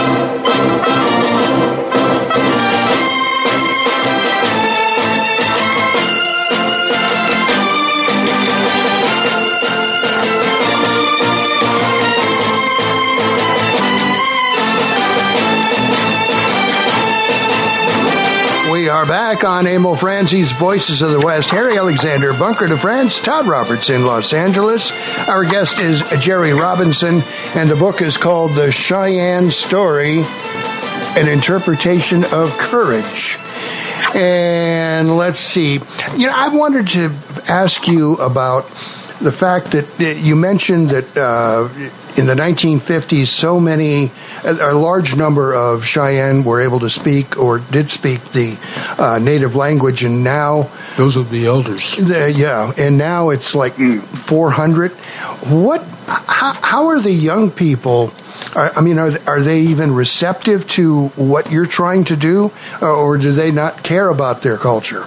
We are back on Emil Franzi's Voices of the West. Harry Alexander, Bunker de France, Todd Roberts in Los Angeles. Our guest is Jerry Robinson, and the book is called The Cheyenne Story, An Interpretation of Courage. And let's see. I wanted to ask you about the fact that you mentioned that in the 1950s, a large number of Cheyenne were able to speak or did speak the native language, and now those are the elders. And now it's like 400. How are the young people? Are they even receptive to what you're trying to do, or do they not care about their culture?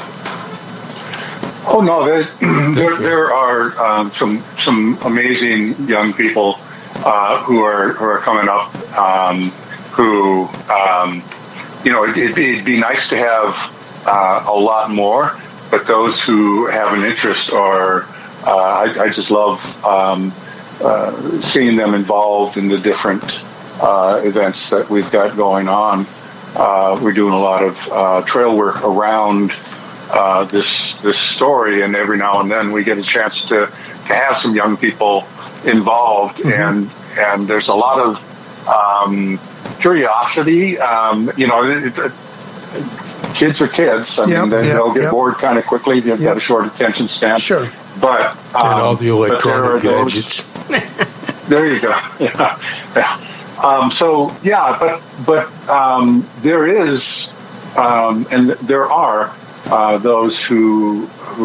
Oh no, there are some amazing young people who are coming up. It'd be nice to have a lot more, but those who have an interest are. I just love seeing them involved in the different events that we've got going on. We're doing a lot of trail work around this story, and every now and then we get a chance to have some young people involved, and there's a lot of curiosity. Kids are kids. They'll get bored kind of quickly. They've got a short attention span. Sure. But and all the electronic gadgets. There you go. Yeah. But there is, and there are those who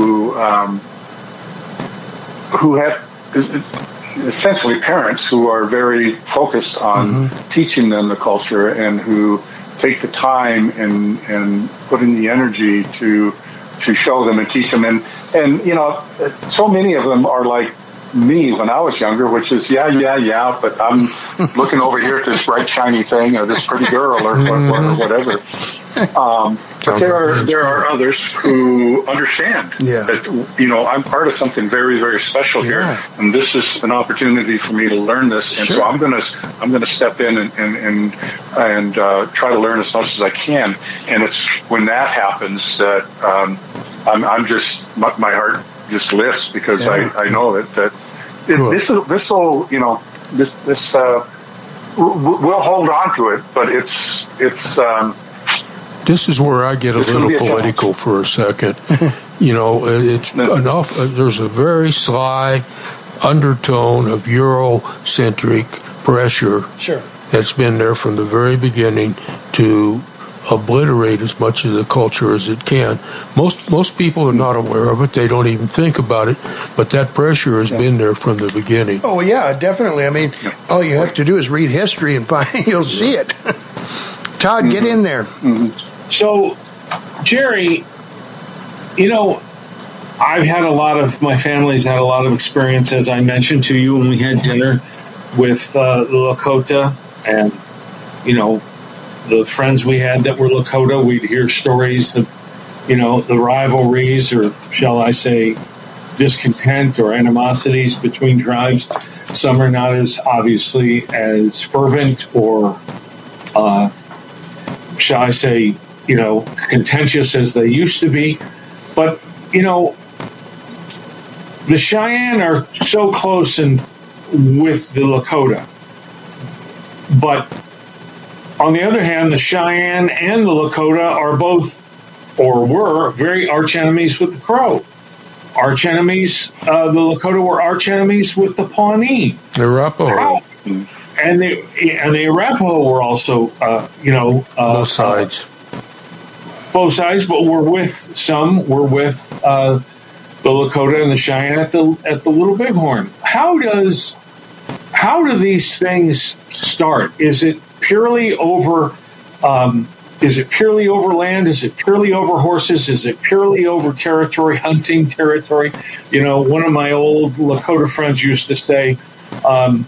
have essentially parents who are very focused on teaching them the culture, and who take the time and put in the energy to show them and teach them. And so many of them are like me when I was younger, which is yeah, but I'm looking over here at this bright shiny thing or this pretty girl or whatever. But there are others who understand that, you know, I'm part of something very, very special here, and this is an opportunity for me to learn this, and so I'm gonna step in and try to learn as much as I can. And it's when that happens that I'm just, my heart just lifts, because I know that this will, you know, this we'll hold on to it, but it's this is where I get a little political for a second. You know, it's enough. There's a very sly undertone of Eurocentric pressure that's been there from the very beginning to obliterate as much of the culture as it can. Most people are not aware of it. They don't even think about it. But that pressure has been there from the beginning. Oh, yeah, definitely. I mean, all you have to do is read history and you'll see it. Todd, get in there. So, Jerry, you know, my family's had a lot of experience, as I mentioned to you when we had dinner with the Lakota, and, you know, the friends we had that were Lakota. We'd hear stories of, you know, the rivalries, or shall I say, discontent or animosities between tribes. Some are not as obviously as fervent or, shall I say, you know, contentious as they used to be. But, you know, the Cheyenne are so close with the Lakota. But on the other hand, the Cheyenne and the Lakota are both, or were, very arch enemies with the Crow. Arch enemies, the Lakota were arch enemies with the Pawnee. The Arapaho. And the Arapaho were also, you know... both sides. Both sides, but we're with the Lakota and the Cheyenne at the Little Bighorn. How do these things start? Is it purely over land? Is it purely over horses? Is it purely over territory, hunting territory? You know, one of my old Lakota friends used to say, a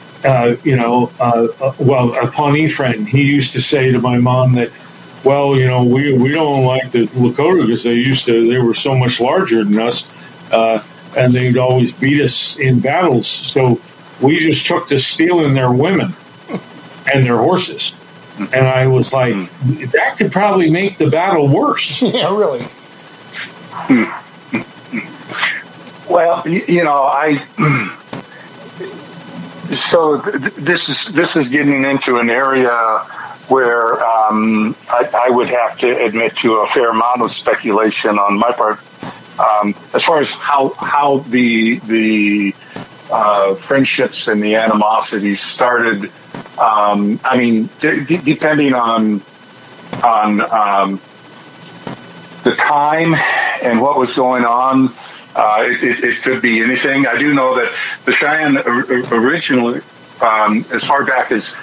Pawnee friend, he used to say to my mom that, well, you know, we don't like the Lakota because they were so much larger than us, and they'd always beat us in battles. So we just took to stealing their women and their horses. And I was like, that could probably make the battle worse. Yeah, really. Well, you know, this is getting into an area where I would have to admit to a fair amount of speculation on my part, as far as how the friendships and the animosities started. I mean, depending on the time and what was going on, it could be anything. I do know that the Cheyenne originally, as far back as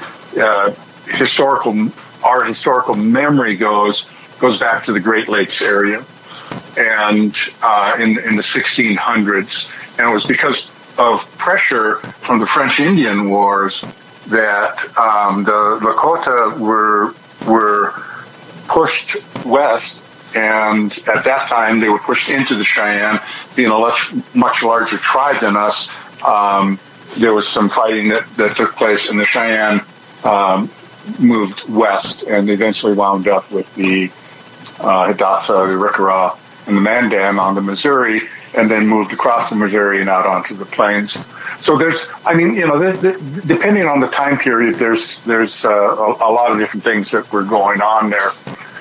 our historical memory goes back to the Great Lakes area, and in the 1600s, and it was because of pressure from the French Indian Wars that the Lakota were pushed west, and at that time they were pushed into the Cheyenne. Being a much larger tribe than us, there was some fighting that took place, and the Cheyenne moved west and eventually wound up with the Hidatsa, the Arikara, and the Mandan on the Missouri, and then moved across the Missouri and out onto the plains. So depending on the time period, there's a lot of different things that were going on there.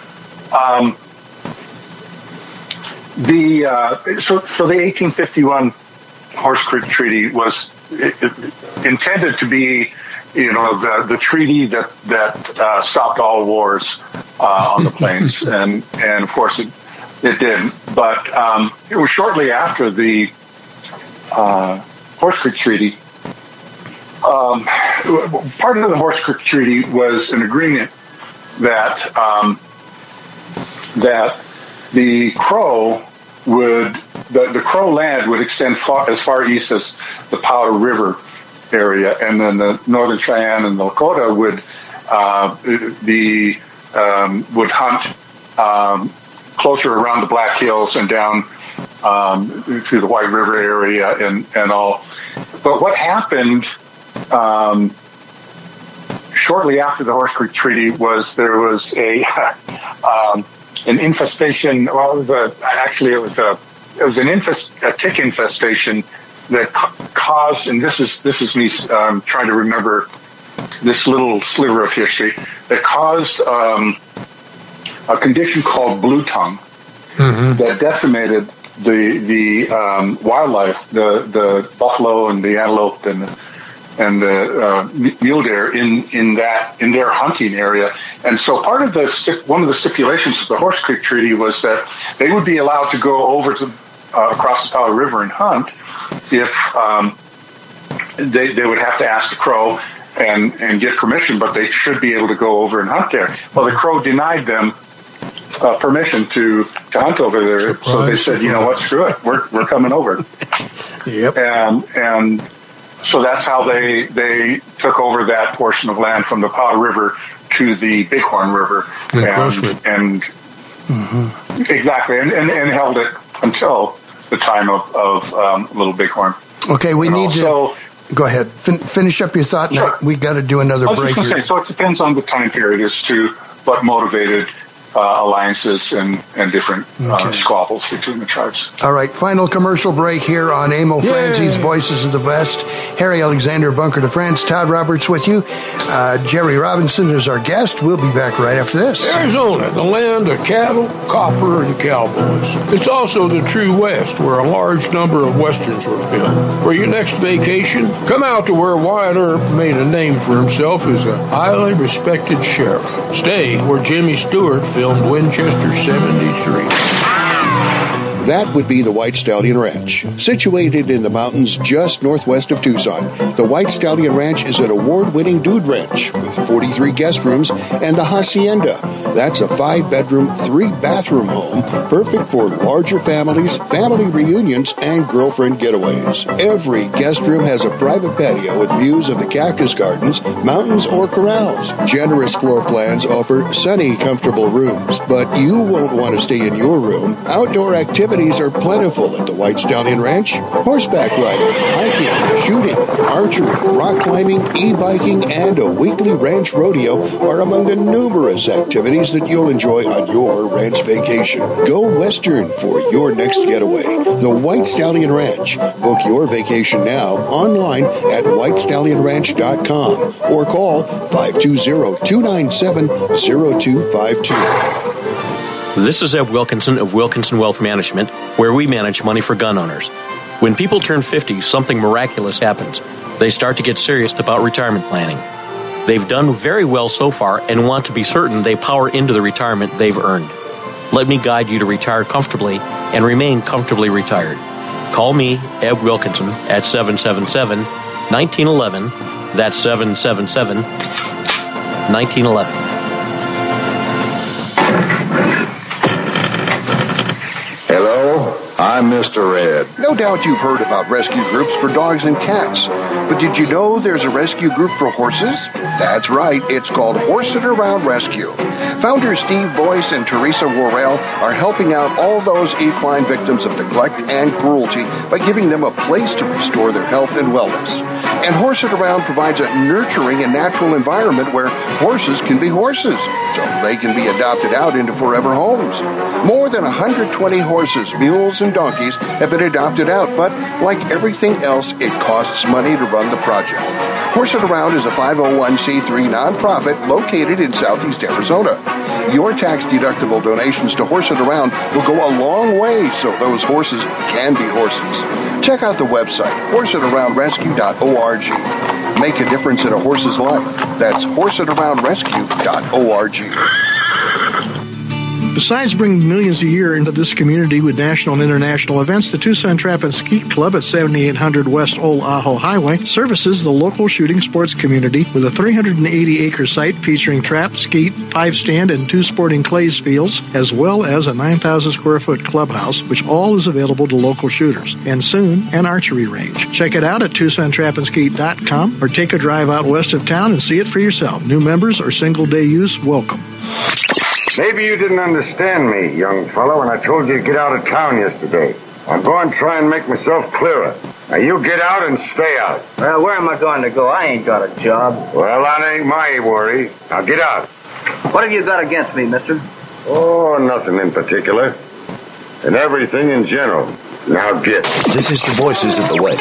The 1851 Horse Creek Treaty was intended to be, you know, the treaty that stopped all wars on the plains, and of course it didn't. But it was shortly after the Horse Creek Treaty. Part of the Horse Creek Treaty was an agreement that the Crow would the Crow land would extend as far east as the Powder River area, and then the Northern Cheyenne and the Lakota would hunt closer around the Black Hills and down through the White River area and all. But what happened shortly after the Horse Creek Treaty was there was an infestation. Well, it was a tick infestation that caused, and this is me trying to remember this little sliver of history, that caused a condition called blue tongue that decimated the wildlife, the buffalo and the antelope and the mule deer in their hunting area. And so one of the stipulations of the Horse Creek Treaty was that they would be allowed to go over to across the Powder River and hunt if they would have to ask the Crow and get permission, but they should be able to go over and hunt there. Well, the Crow denied them permission to hunt over there. Surprise, so they said, you know what, screw it, we're coming over. Yep. And so that's how they took over that portion of land from the Powder River to the Bighorn River, and exactly, and held it until the time of Little Bighorn. Okay, we need to go ahead. Finish up your thought. Sure. We got to do another break here. So it depends on the time period as to what motivated alliances and different squabbles between the tribes. All right, final commercial break here on Emil Franzi's Voices of the West. Harry Alexander Bunker de France, Todd Roberts with you. Jerry Robinson is our guest. We'll be back right after this. Arizona, the land of cattle, copper, and cowboys. It's also the true West, where a large number of Westerns were filmed. For your next vacation, come out to where Wyatt Earp made a name for himself as a highly respected sheriff. Stay where Jimmy Stewart filmed Winchester 73. That would be the White Stallion Ranch. Situated in the mountains just northwest of Tucson, the White Stallion Ranch is an award-winning dude ranch with 43 guest rooms and the Hacienda. That's a 5-bedroom, 3-bathroom home, perfect for larger families, family reunions, and girlfriend getaways. Every guest room has a private patio with views of the cactus gardens, mountains, or corrals. Generous floor plans offer sunny, comfortable rooms, but you won't want to stay in your room. Outdoor activities are plentiful at the White Stallion Ranch. Horseback riding, hiking, shooting, archery, rock climbing, e-biking, and a weekly ranch rodeo are among the numerous activities that you'll enjoy on your ranch vacation. Go Western for your next getaway. The White Stallion Ranch. Book your vacation now online at whitestallionranch.com or call 520-297-0252. This is Eb Wilkinson of Wilkinson Wealth Management, where we manage money for gun owners. When people turn 50, something miraculous happens. They start to get serious about retirement planning. They've done very well so far and want to be certain they power into the retirement they've earned. Let me guide you to retire comfortably and remain comfortably retired. Call me, Eb Wilkinson, at 777-1911. That's 777-1911. Hello, I'm Mr. Red. No doubt you've heard about rescue groups for dogs and cats. But did you know there's a rescue group for horses? That's right, it's called Horse It Around Rescue. Founders Steve Boyce and Teresa Worrell are helping out all those equine victims of neglect and cruelty by giving them a place to restore their health and wellness. And Horse It Around provides a nurturing and natural environment where horses can be horses, so they can be adopted out into forever homes. More than 120 horses, mules, and donkeys have been adopted out, but like everything else, it costs money to run the project. Horse It Around is a 501c3 nonprofit located in southeast Arizona. Your tax-deductible donations to Horse It Around will go a long way so those horses can be horses. Check out the website, horseit-aroundrescue.org. Make a difference in a horse's life. That's horseit-aroundrescue.org. Besides bringing millions a year into this community with national and international events, the Tucson Trap and Skeet Club at 7800 West Old Ajo Highway services the local shooting sports community with a 380-acre site featuring trap, skeet, 5-stand, and 2 sporting clays fields, as well as a 9,000-square-foot clubhouse, which all is available to local shooters, and soon an archery range. Check it out at TucsonTrapandSkeet.com or take a drive out west of town and see it for yourself. New members or single-day use, welcome. Maybe you didn't understand me, young fellow, when I told you to get out of town yesterday. I'm going to try and make myself clearer. Now, you get out and stay out. Well, where am I going to go? I ain't got a job. Well, that ain't my worry. Now, get out. What have you got against me, mister? Oh, nothing in particular. And everything in general. Now, get. This is the Voices of the West.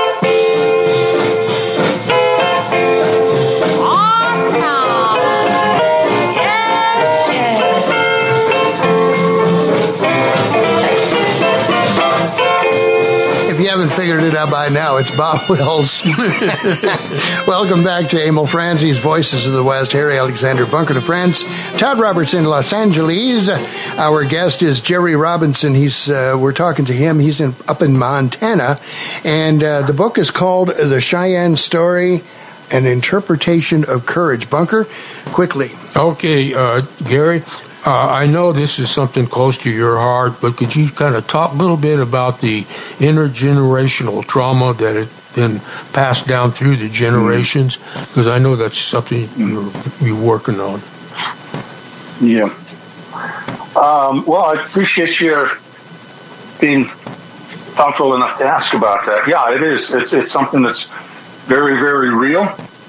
If you haven't figured it out by now, it's Bob Wills. Welcome back to Emil Franzi's Voices of the West. Harry Alexander Bunker de France. Todd Roberts in Los Angeles. Our guest is Jerry Robinson. We're talking to him. He's up in Montana. And the book is called The Cheyenne Story, An Interpretation of Courage. Bunker, quickly. Okay, Gary. I know this is something close to your heart, but could you kind of talk a little bit about the intergenerational trauma that has been passed down through the generations? Because I know that's something you're working on. Yeah. Well, I appreciate your being thoughtful enough to ask about that. Yeah, it is. It's something that's very, very real.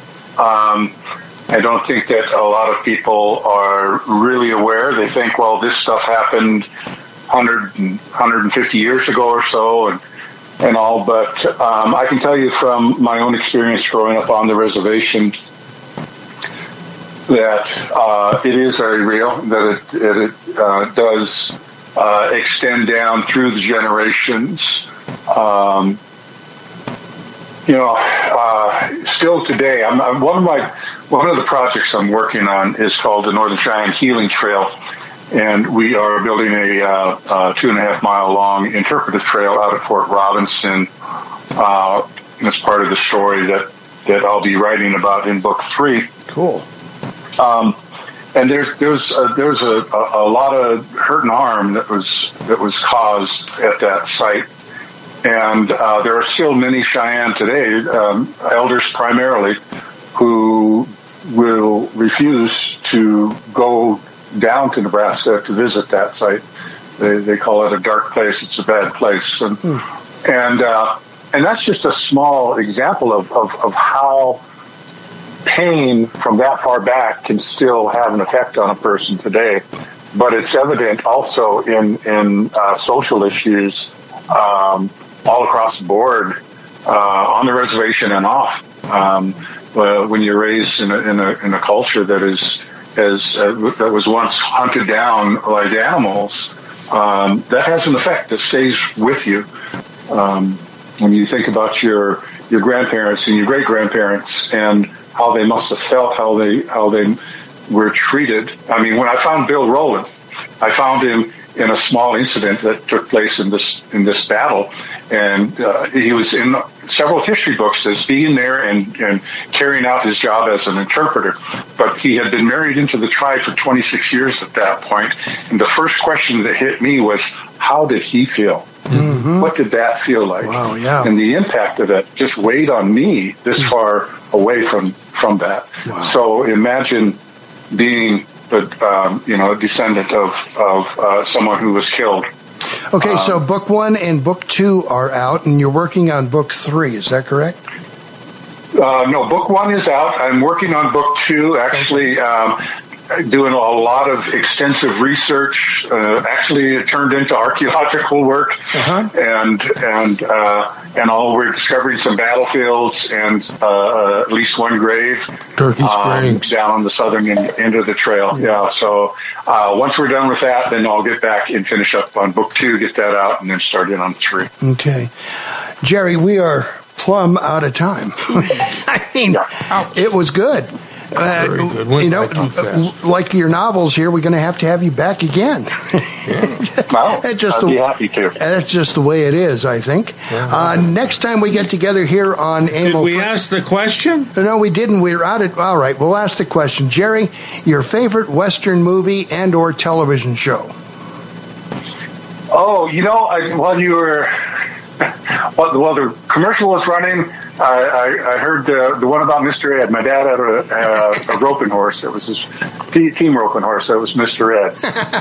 I don't think that a lot of people are really aware. They think, well, this stuff happened 150 years ago or so and all. But I can tell you from my own experience growing up on the reservation that it is very real, that it does extend down through the generations. Still today, one of the projects I'm working on is called the Northern Cheyenne Healing Trail, and we are building a 2.5 mile long interpretive trail out at Fort Robinson. That's part of the story that I'll be writing about in book 3. Cool. And there's a lot of hurt and harm that was caused at that site. And there are still many Cheyenne today, elders primarily, who will refuse to go down to Nebraska to visit that site. They call it a dark place. It's a bad place. And that's just a small example of how pain from that far back can still have an effect on a person today. But it's evident also in social issues all across the board, on the reservation and off. When you're raised in a culture that that was once hunted down like animals, that has an effect that stays with you. When you think about your grandparents and your great grandparents and how they must have felt, how they were treated. I mean, when I found Bill Rowland, I found him in a small incident that took place in this battle. And he was in several history books as being there and carrying out his job as an interpreter. But he had been married into the tribe for 26 years at that point. And the first question that hit me was, how did he feel? Mm-hmm. What did that feel like? Wow, yeah. And the impact of it just weighed on me this far away from that. Wow. So imagine being a descendant of someone who was killed. Okay, so book 1 and book 2 are out, and you're working on book 3. Is that correct? No, book 1 is out. I'm working on book 2. Actually, doing a lot of extensive research. Actually, it turned into archaeological work, and all. We're discovering some battlefields and at least one grave, Turkey Springs, down on the southern end of the trail. Yeah. So once we're done with that, then I'll get back and finish up on book 2, get that out, and then start in on 3. Okay, Jerry, we are plumb out of time. I mean, it was good. Very good. Went by too fast. Like your novels here, we're going to have you back again. Well, I'd be happy to. That's just the way it is, I think. Next time we get together here on Amel... Did we ask the question? No, we didn't. We're out of... All right, we'll ask the question. Jerry, your favorite Western movie and or television show? Oh, while you were... While the commercial was running, I heard the one about Mr. Ed. My dad had a roping horse. It was his team roping horse. It was Mr. Ed.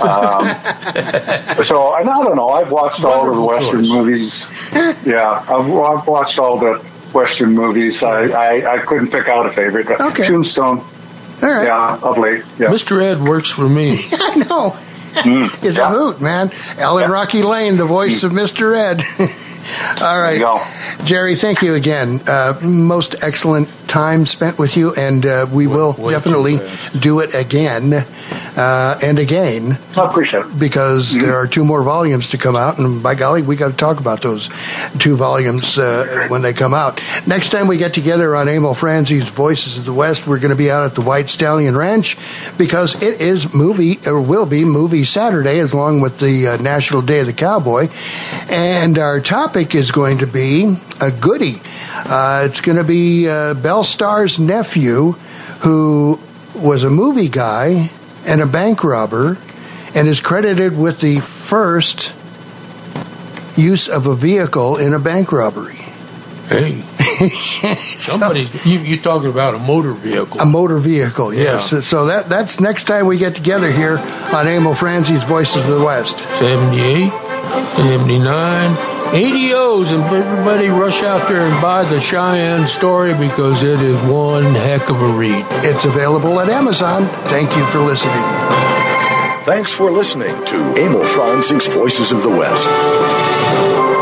So I don't know. I've watched all of the Western movies. Yeah, I've watched all the Western movies. I couldn't pick out a favorite. Okay. Tombstone. All right. Yeah, of late. Yeah. Mr. Ed works for me. I know. It's a hoot, man. Ellen Rocky Lane, the voice of Mr. Ed. All right. Jerry, thank you again. Most excellent time spent with you, and we will definitely do it again and again. I appreciate it. Because there are 2 more volumes to come out, and by golly, we got to talk about those 2 volumes when they come out. Next time we get together on Emil Franzi's Voices of the West, we're going to be out at the White Stallion Ranch because it is will be movie Saturday, along with the National Day of the Cowboy, and our topic is going to be a goodie. It's going to be Belle Starr's nephew, who was a movie guy and a bank robber, and is credited with the first use of a vehicle in a bank robbery. Hey. You're talking about a motor vehicle. A motor vehicle, yes. Yeah. So that's next time we get together here on Emil Franzi's Voices of the West. 78, 79, 80Os, and everybody rush out there and buy the Cheyenne Story because it is one heck of a read. It's available at Amazon. Thank you for listening. Thanks for listening to Emil Franzi's Voices of the West.